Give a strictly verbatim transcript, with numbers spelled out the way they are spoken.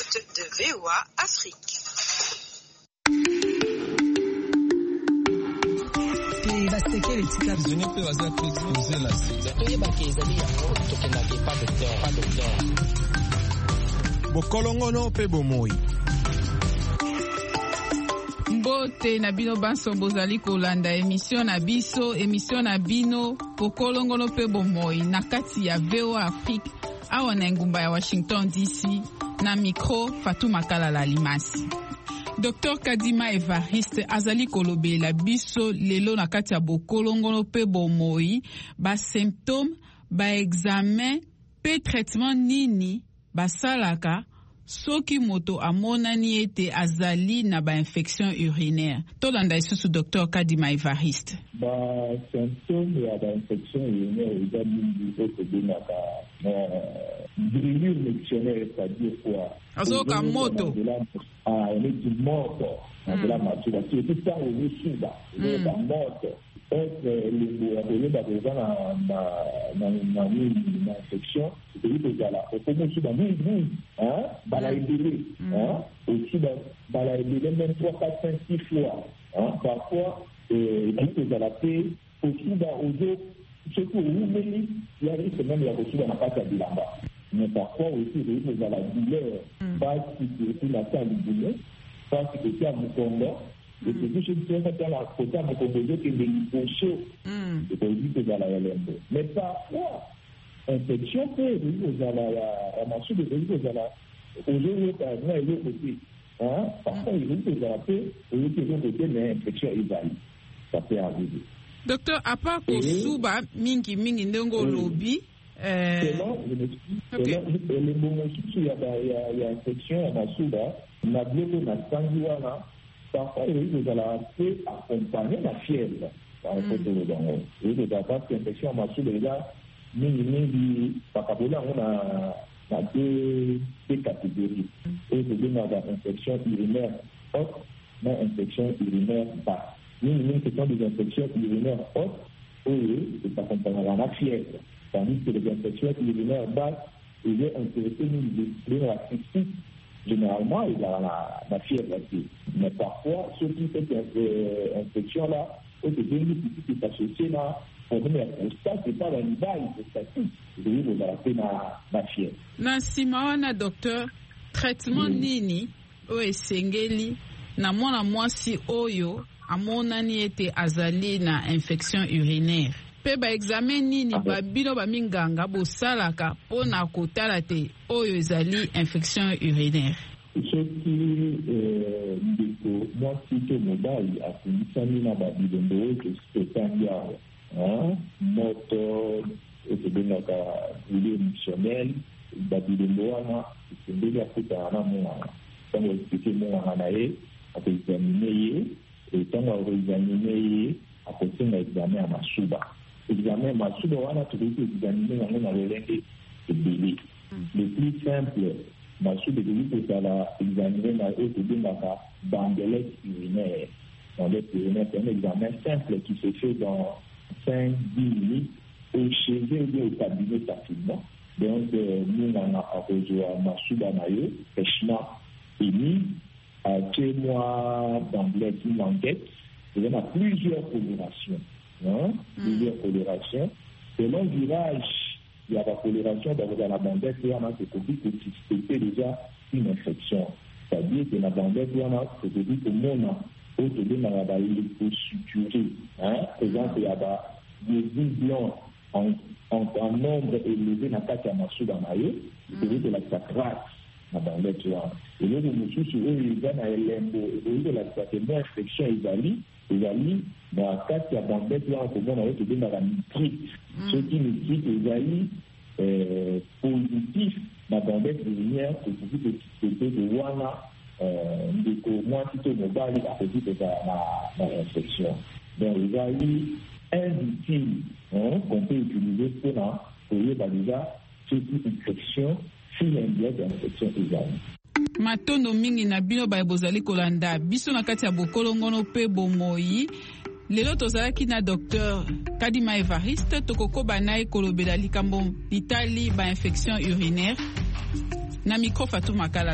l'écoute de V O A Afrique. Bokolongono pe bomoi. Mbote na bino banso bozali kolanda émission na biso émission na bino Bokolongono pe bomoi na kati ya V O A Afrique awa na ngumba ya Washington D C na micro Fatou Makala la Limasi. Docteur Kadima Evariste azali kolobela biso lelo na kati ya Bokolongono pe bomoi ba symptômes ba examen pe traitement nini basalaka soki moto amonani ete azali na ba infection urinaire. Tolanda isusu Docteur Kadima Evariste. Ba symptômes ya ba infection urinaire eza mingi oto benaka brûlure mictionnaire, c'est-à-dire quoi? Azoka moto. Ah, on est du moto. De la mature. C'est tout ça au dessus là. La moto. Le bourreau d'abord na na na infection, c'est lui qui a la. Au fond, aussi dans mille mille, hein, balaïdé, hein, aussi dans balaïdé même trois, quatre, cinq, six fois, hein, parfois, euh, il peut adapter aussi dans aux autres, surtout au Roumanie, il y a risque même il y a aussi dans la pâte à bilamba. Mais parfois aussi, il peut avoir la douleur, pas si c'est la salle du boulot, pas si c'est à Mukongo. Et c'est que je me suis fait la côté à Mukongo qui est des chaud. C'est pour lui que j'ai la L M B. Mais parfois, infection peut arriver à la machine de venir à la. Aujourd'hui, il y a un côté. Hein? Parfois, il y a des appels, il y a des côtés, mais infection évalue. Ça peut arriver. Docteur, à part que Souba, Mingi, Mingi, Ndongo, Lobby. Selon, je m'explique, les moments où il y a infection, il y a Souba, il y a bloqué la sanguine, parfois, il y a la paix accompagnée de la fièvre. Par rapport au Dango. Et il y a pas d'infection, il y a Souba, là, Mingi, Mingi, par rapport là, on a deux catégories. Et il y a l'infection urinaire haute, mais infection urinaire basse. Mingi, Mingi, ce sont des infections urinaires hautes, et c'est accompagné de la fièvre. Tandis que les infections urinaires basses, il est intéressé de la cystite. Généralement, il y a la, la fièvre aussi. Mais parfois, ceux qui font cette infection-là, au début, qui est associé là, pour venir au stade, c'est pas la nivaille, c'est statique. Vous avez la, la fièvre. Nancy Mawana, docteur, traitement nini, o esengeli, na mwana mwasi oyo, amonani ete azali na infection urinaire. Pe ba examen nini ba bino ba minganga bo salaka pona kotala te oyo ezali infection urinaire. Ce qui euh ndiko moi sito mobile akumisani na ba bilombo que c'est un hein moto et benaka il est missionnaire ba bilombo wana c'est déjà tout à moi quand on explique moi na e a examiner et quand on examiner a continuer examen à masuba. Examen masuba wana tuko examiner yango na lelenge ebele. Le plus simple masuba de pour la examiner na e to bengaka bandelette urinaire. Bandelette urinaire c'est un examen simple qui se fait dans cinq à dix minutes au chez eux ou au cabinet facilement. Donc nous on a apposé masuba na yo pêchement émis à chez moi bandelette une enquête. Il y a plusieurs colorations. Hein, mm. Plusieurs colorations. Selon le virage, il y a la coloration dans la bandette, il y a un qui suspecter déjà une infection. C'est-à-dire que la bandette, il y a un qui dit que mon autre de la liposuturée, hein, présent, il y a des blancs en, en, en nombre élevé dans la camassou dans la maille, c'est-à-dire que la sacrate, la bandette, il y a. Et là, nous sommes sur eux, ils ont un lembo, et là, c'est une infection évalue. Ezali dans quatre ya bandette là on a été dans la nitrite ce qui nitrite ezali euh positif dans bandette urinaire que vous pouvez suspecter de wana euh de moi plutôt mobile à cause de la la infection. Donc ezali inutile hein qu'on peut utiliser pour là pour y avoir déjà cette infection si l'indienne d'infection ezali. Matondo mingi na bino ba bozali kolanda biso na kati ya Bokolongono pe bomoi lelo tozalaki na docteur Kadima Evariste tokokoba na kolobela likambo litali ba infection urinaire na micro Fatou Makala.